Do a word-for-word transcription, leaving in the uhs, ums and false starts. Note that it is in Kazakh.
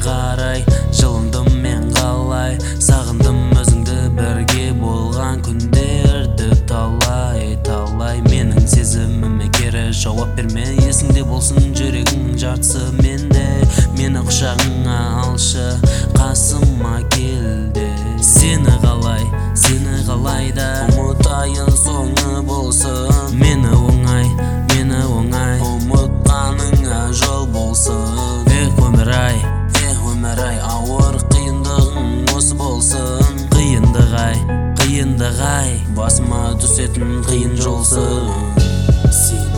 қарай жылындым мен қалай сағындым өзіңді бірге болған күндерді талай талай менің сезіміме кері жауап берме есіңде болсын жүрегіңнің жартысы менде мені құшағыңа алшы қасыма келді сені қалай сені қалайда ұмытайын соңы болсын мені оңай мені оңай ұмытқаныңа жол болсын эх өмір-ай эх өмір-ай ауыр қиындығың осы болсын қиындық-ай қиындық-ай басыма түсетін қиын жолсын сен